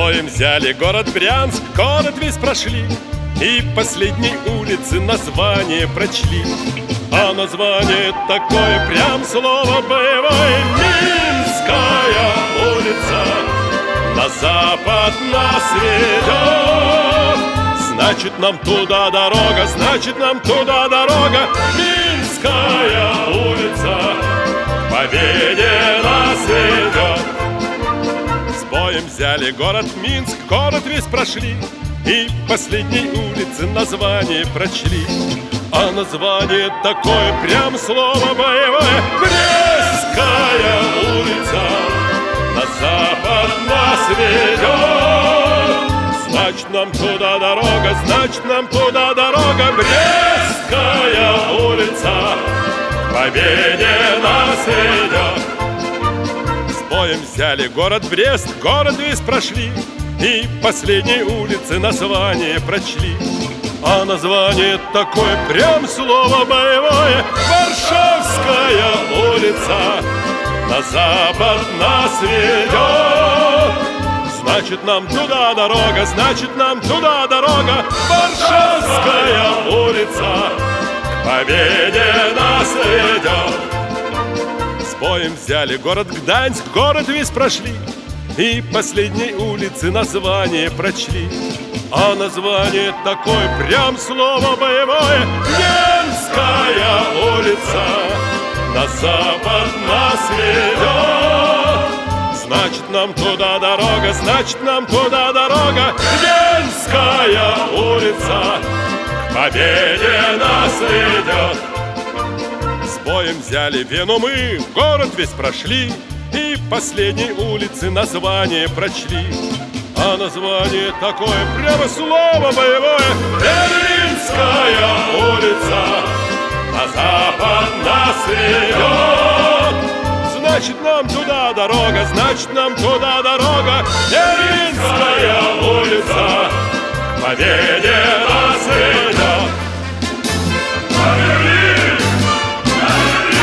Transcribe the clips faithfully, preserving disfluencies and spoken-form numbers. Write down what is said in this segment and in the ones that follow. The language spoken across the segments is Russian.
боем взяли город Брянск, город весь прошли, и последней улицы название прочли. А название такое, прям слово боевое: Минская улица. На запад нас ведет, значит, нам туда дорога, значит, нам туда дорога. Минская улица к победе нас ведет. С боем взяли город Минск, город весь прошли, и последней улицы название прочли. А название такое, прям слово боевое: Брестская улица. На запад нас ведет, значит, нам туда дорога, значит, нам туда дорога. Брестская улица к победе нас ведет. С боем взяли город Брест, город весь прошли, и последней улицы название прочли. А название такое, прям слово боевое: Варшавская улица. На запад нас ведет, значит, нам туда дорога, значит, нам туда дорога. Варшавская улица к победе нас ведет. С боем взяли город Гданьск, город весь прошли, и последней улицы название прочли. А название такое, прям слово боевое: Немская улица. На запад нас ведет, значит, нам туда дорога, значит, нам туда дорога. Немская улица к победе нас ведет. С боем взяли Вену мы, город весь прошли, и последней улицы название прочли. А название такое, прямо слово боевое: Берлинская улица. На запад нас ведет, значит, нам туда дорога, значит, нам туда дорога. Берлинская улица к победе нас ведет. На Берлин! На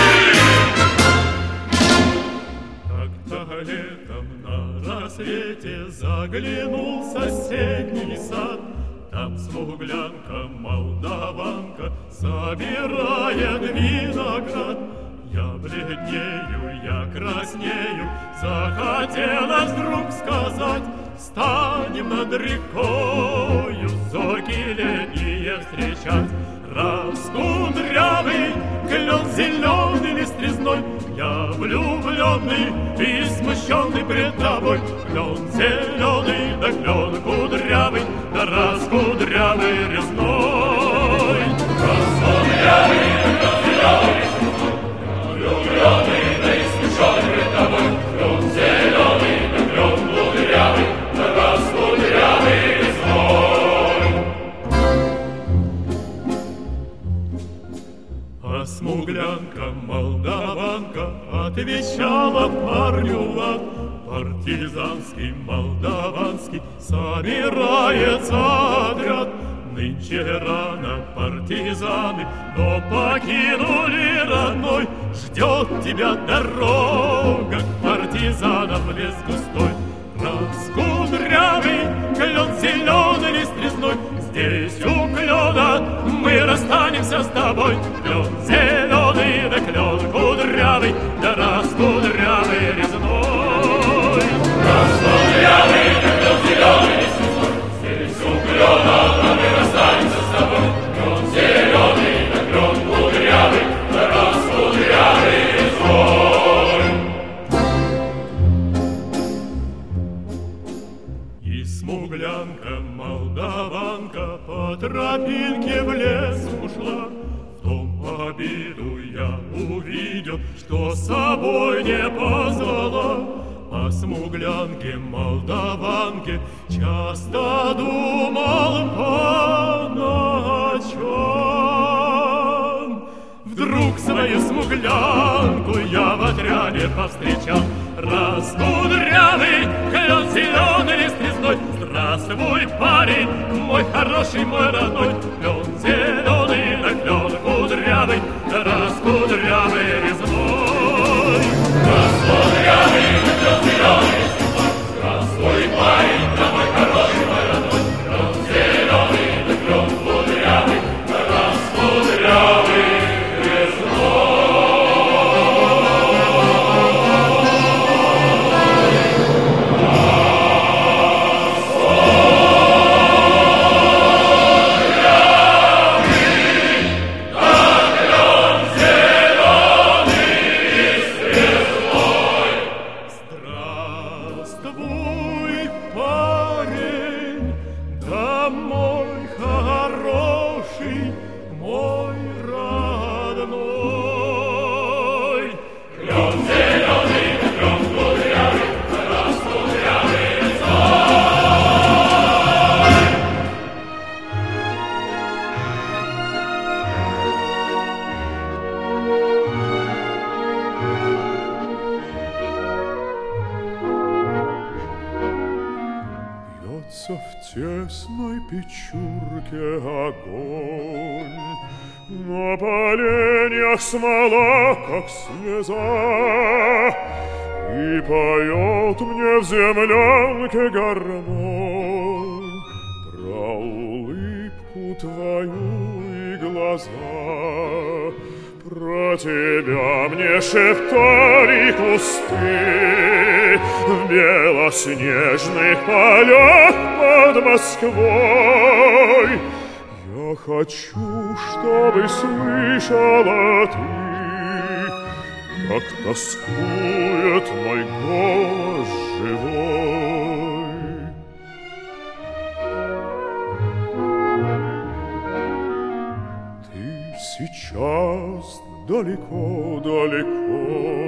Берлин! Как-то летом на рассвете заглянул в соседний сад. Там смуглянка, молдаванка собирает виноград. Я бледнею, я краснею, захотелось вдруг сказать: встанем над рекою, зорьки летние встречать. Раскудрявый клен зеленый лист резной, я влюбленный и смущенный пред тобой. Клен зеленый, да клен кудрявый, да раскудрявый резной. Раскудрявый, да клен зеленый, влюбленный, да и смущенный пред тобой. Клен зеленый, да клен кудрявый, да раскудрявый резной. А смуглянка, молдаванка отвечала парню лад: партизанский, молдаванский собирается отряд. Нынче рано партизаны, но покинули родной. Ждет тебя дорога к партизанам в лес густой. Раскудрявый клен зеленый лист резной, здесь у клена мы расстанемся с тобой. Клен зеленый, да клен кудрявый, да раскудрявый резной. Раскудрявый, да клен зеленый лист резной, здесь у клена мы расстанемся с тобой. Клен зеленый, да клен кудрявый, да раскудрявый резной. Смуглянка, молдаванка по тропинке в лес ушла. В том обиду я увидел, что с собой не позвала. О смуглянке, молдаванке часто думал по ночам. Вдруг свою смуглянку я в отряде повстречал. Раскудрявый клен зеленый лист резной, здравствуй, парень, мой хороший, мой родной. Клен зеленый, да клен кудрявый, да раскудрявый резной. Раскудрявый, да клен зеленый лист резной, здравствуй, парень, да мой тесной печурке огонь, на поленьях смола, как слеза, и поет мне в землянке гармонь про улыбку твою и глаза. Про тебя мне шептали кусты в белоснежных полях под Москвой. Я хочу, чтобы слышала ты, как тоскует мой голос живой. Сейчас далеко-далеко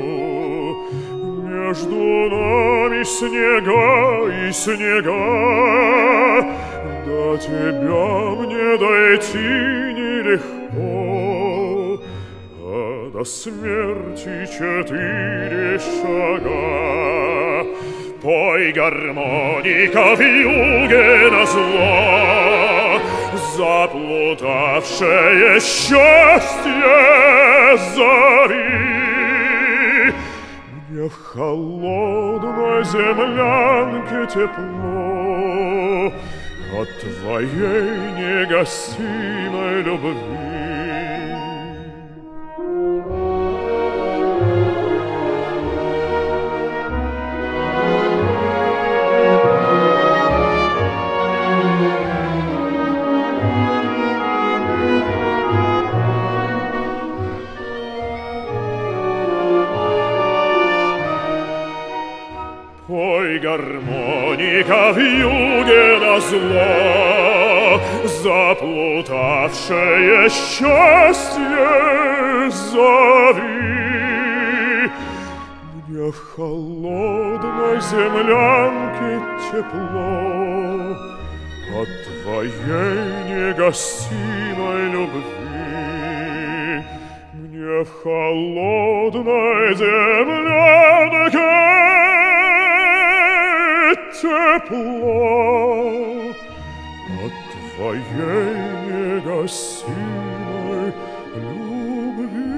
между нами снега и снега, до тебя мне дойти нелегко, а до смерти четыре шага. Пой, гармоника, в юге назло, заплутавшее счастье зови. Мне в холодной землянке тепло от твоей негасимой любви. Пой, гармоника, в юге назло, заплутавшее счастье зови. Мне в холодной землянке тепло от твоей негасимой любви. Мне в холодной землянке тепло от твоей негасимой любви.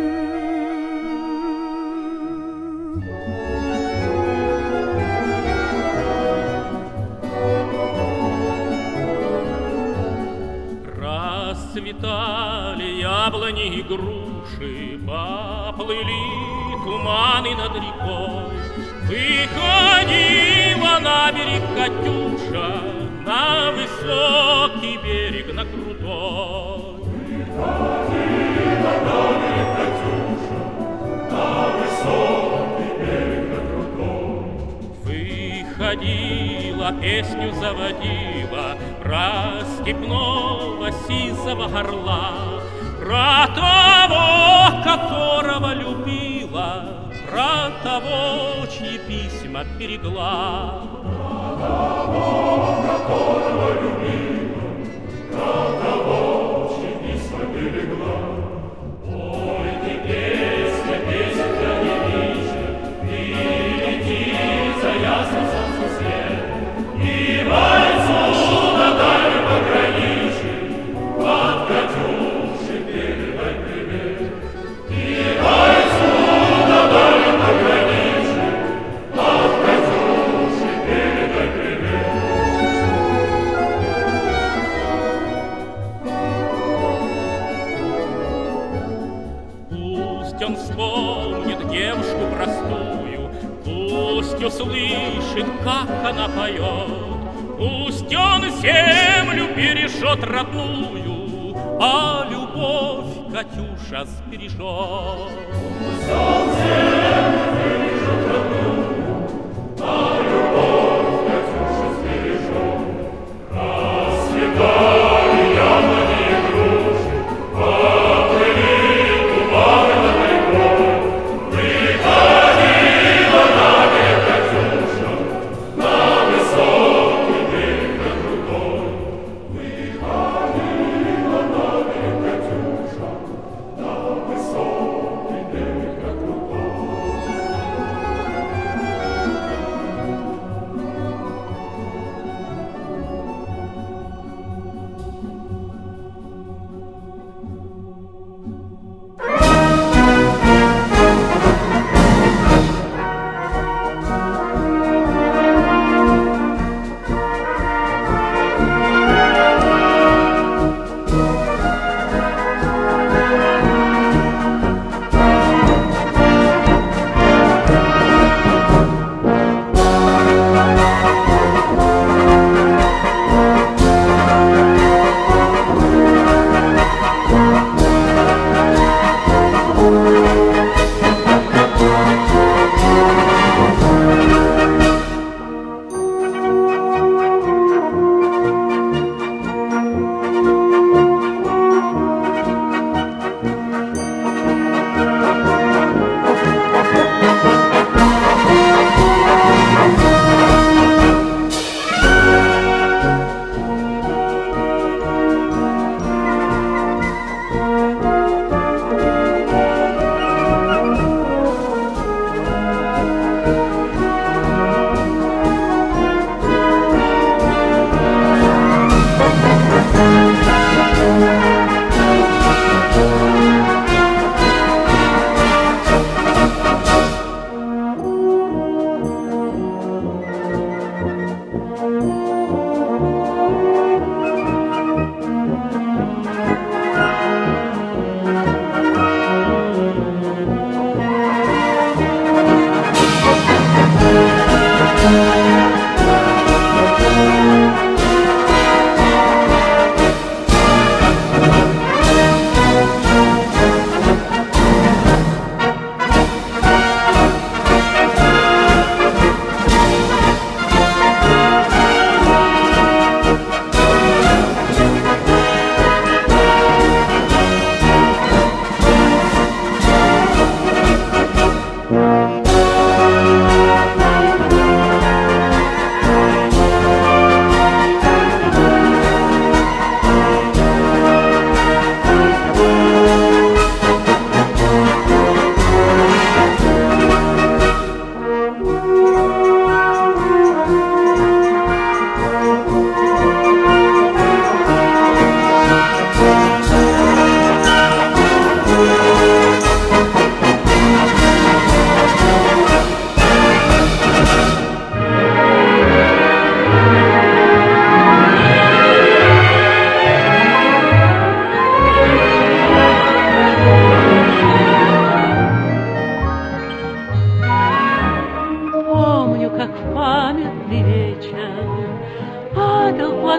Расцветали яблони и груши, поплыли туманы над рекой. Выходила на берег Катюша, на высокий берег, на крутой. Выходила на берег Катюша, на высокий берег, на крутой. Выходила, песню заводила про степного сизого орла, про того, которого любила, про того, чьи письма берегла. Про того, которого любила, про того, чьи письма берегла. Ой, ты песня, песенка не вижу, ты лети за ясным солнцем свет, и бойцу на дальнем пограничье под Катюшей передай привет. И бойцу на дальнем пограничье под Катюшей передай привет. Пусть он вспомнит девушку простую, пусть услышит, как она поет, пусть он землю бережет родную, а любовь Катюша сбережет. Пусть он землю бережет родную, а любовь Катюша сбережет. Расцветали яблони и груши, поплыли туманы над рекой. Выходила на берег Катюша, на высокий берег, на крутой. Выходила на берег Катюша, на высокий берег, на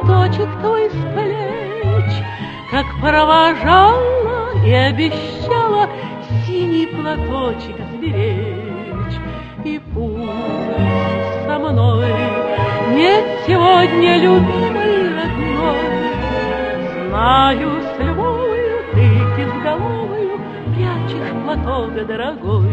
платочек твой с плеч, как провожала и обещала синий платочек сберечь. И пусть со мной нет сегодня любимой родной, знаю, с любовью ты безголовую прячешь платок дорогой.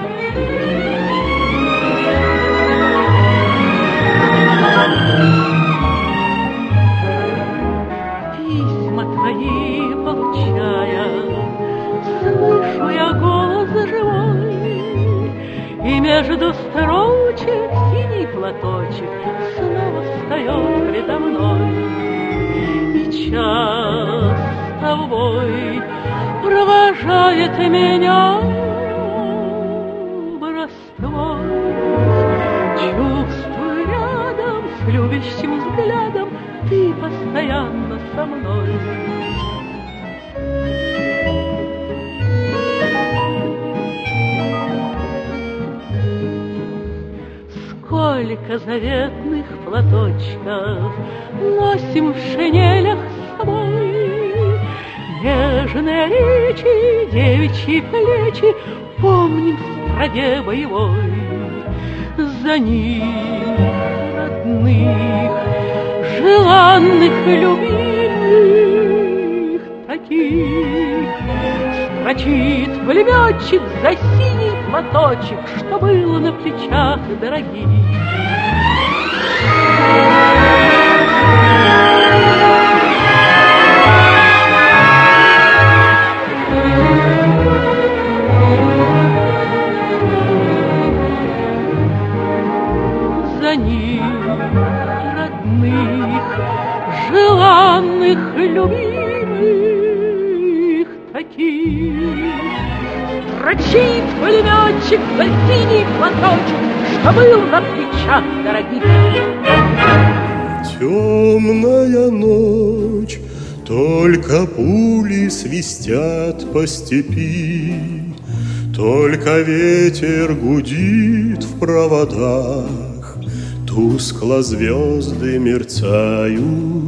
Письма твои получая, слышу я голос живой, и между строчек синий платочек снова встает предо мной. И час с тобой провожает меня в раствор. Чувствую рядом с любящим взглядом ты постоянно со мной. Сколько заветных платочков носим в шинелях с собой, нежные речи, девичьи плечи помним в строге боевой. За них родных, желанных, любимых таких строчит пулеметчик за синий платочек, что было на плечах дорогих. За них родных, желанных, любимых таких строчит пулеметчик за синий платочек, что был на плечах дорогих. Темная ночь, только пули свистят по степи, только ветер гудит в проводах, тускло звезды мерцают.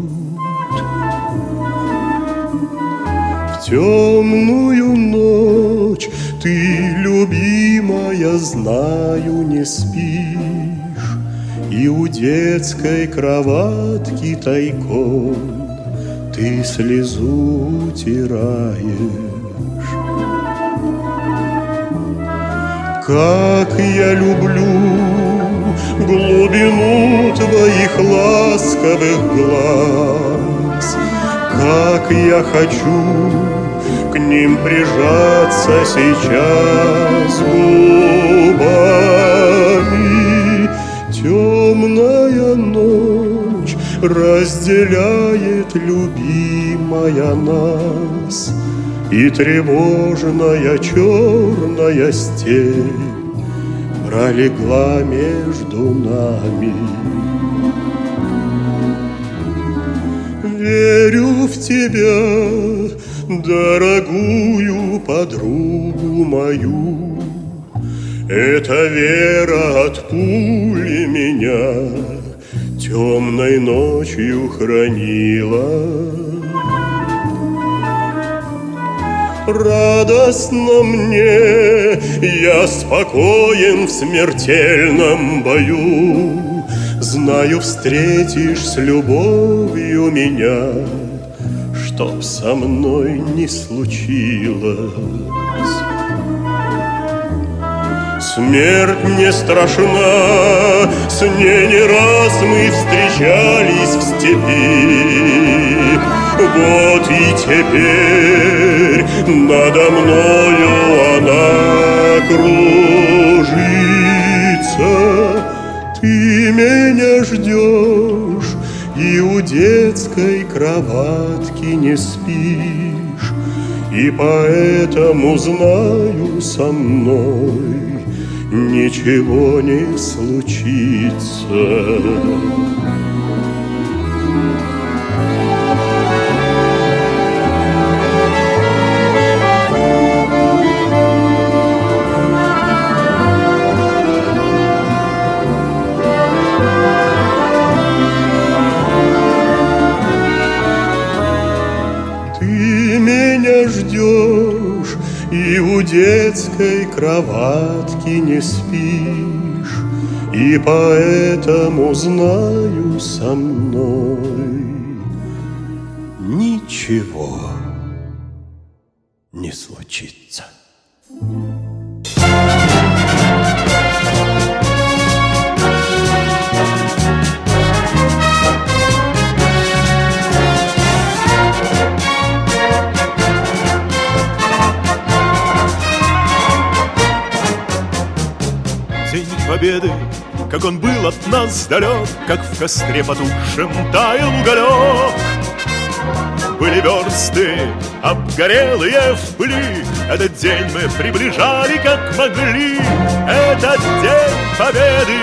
В темную ночь ты, любимая, знаю, не спишь, и у детской кроватки тайком ты слезу утираешь. Как я люблю глубину твоих ласковых глаз, как я хочу к ним прижаться сейчас губами. Темная ночь разделяет, любимая, нас, и тревожная черная степь пролегла между нами. Верю в тебя, дорогую подругу мою, эта вера от пули меня темной ночью хранила. Радостно мне, я спокоен в смертельном бою, знаю, встретишь с любовью меня, чтоб со мной не случилось. Смерть не страшна, с ней не раз мы встречались в степи. Вот и теперь надо мною она кружится. Ты меня ждешь и у детской кроватки не спишь, и поэтому знаю, со мной ничего не случится. детской кроватки не спишь, и поэтому знаю, со мной ничего не случится. День Победы, как он был от нас далек, как в костре потухшем таял уголек. Были версты обгорелые в пыли, этот день мы приближали как могли. Этот день Победы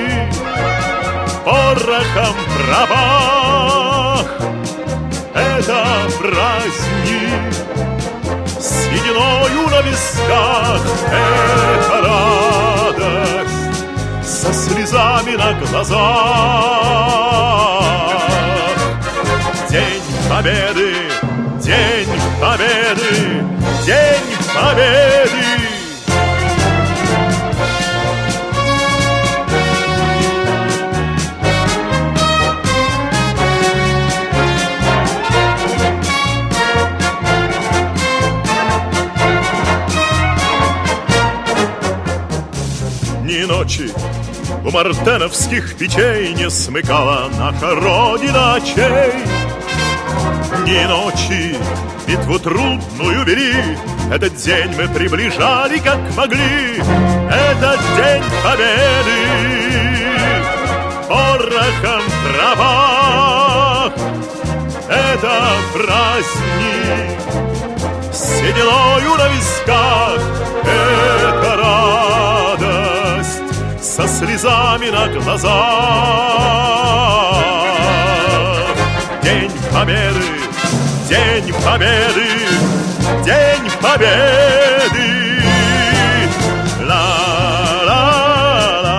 порохом пропах. Это праздник с сединою на висках. Это радость со слезами на глазах. День Победы, День Победы, День Победы. Ни ночи у мартеновских печей не смыкала наша Родина очей. Ни ночи битву трудную вели, этот день мы приближали как могли. Этот день Победы порохом пропах. Это праздник с сединою на висках. Это радость со слезами на глазах. День Победы, День Победы, День Победы. Ла-ла-ла,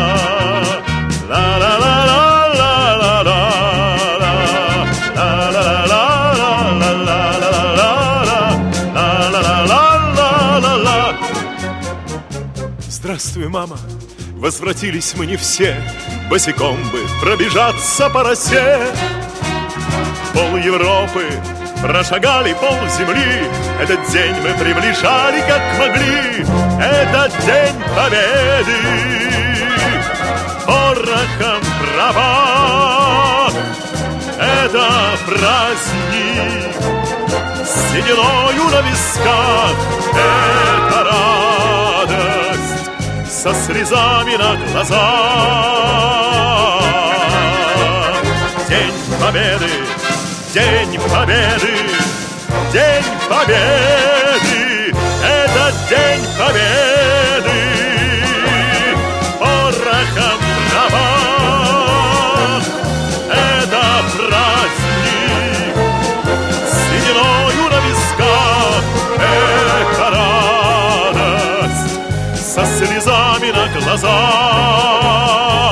ла-ла-ла-ла-ла-ла-ла, ла-ла-ла-ла-ла-ла-ла-ла-ла-ла-ла-ла-ла. Здравствуй, мама, возвратились мы не все, босиком бы пробежаться по росе. Пол Европы прошагали, пол земли, этот день мы приближали как могли. Этот день Победы порохом пропах. Это праздник с сединою на висках. Это радость со слезами на глазах. День Победы, День Победы, День Победы. Это День Победы порохом пропах. Это праздник с сединою на висках. Это радость со слезами на глазах.